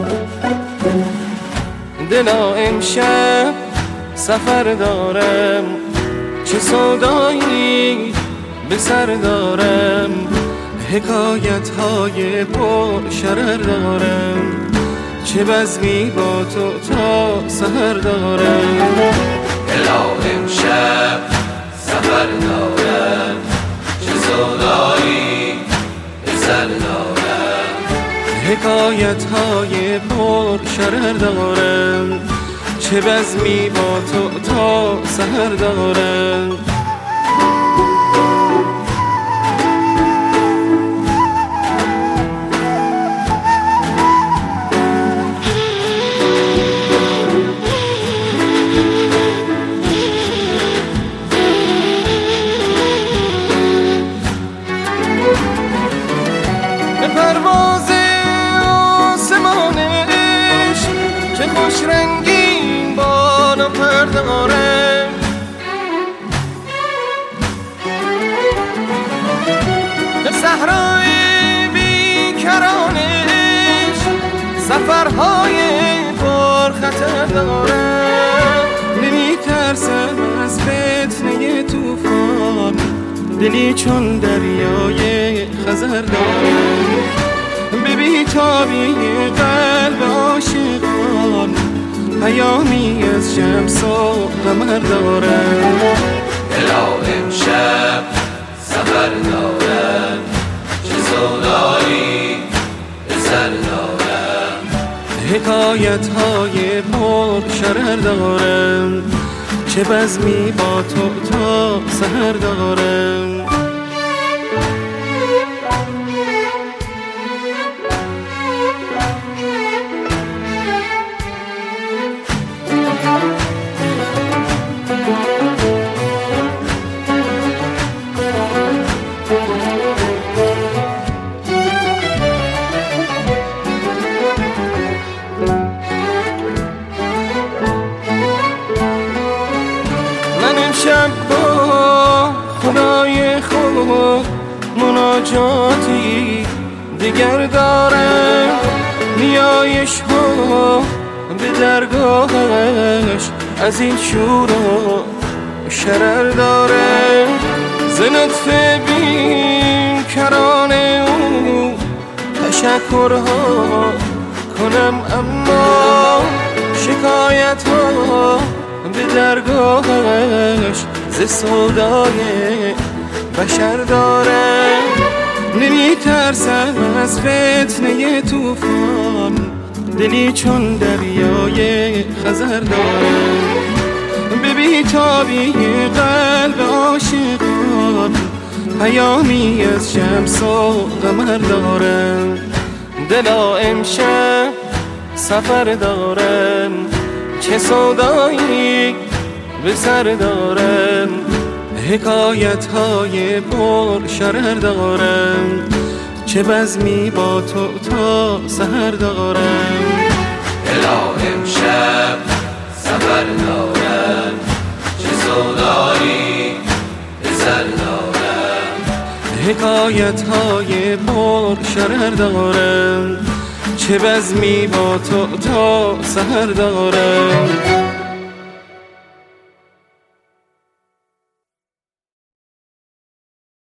دلا امشب سفر دارم، چه سودایی به سر دارم، حکایت های پر شرر دارم، چه بزمی با تو تا سحر دارم. دلا امشب سفر دارم، چه سودایی به سر دارم، حکایت های پر شرر دارم، چه بزمی با تو تا سحر دارم. به پرواز آسمان عشق چه خوش رنگین بال و پر دارم، به صحرای بیکران عشق سفرهای پر خطر دارم. نمی ترسم از فتنه طوفان، دلی چون دریای خزر دارم، به بیتابی قلب عاشقان پیامی از شمس و قمر دارم. دلا امشب سفر دارم، چه سودایی به سر دارم، حکایت های پر شرر دارم، چه بزمی با تو تا سحر دارم. شب با خدای خود مناجاتی دیگر دارم، نیایش ها به درگاهش از این شور و شرر دارم، ز لطف بیکران او تشکرها کنم، اما شکایت ها به درگاهش ز سودای بشر دارم. نمی ترسم از فتنه طوفان، دلی چون دریای خزر دارم، به بیتابی قلب عاشقان پیامی از شمس و قمر دارم. دلا امشب سفر دارم، چه سودایی به سر دارم، حکایت های پر شرر دارم، چه بزمی با تو تا سحر دارم. دلا امشب سفر دارم، چه سودایی به سر دارم، حکایت های پر شرر دارم، چه بزمی با تو تا سحر دارم.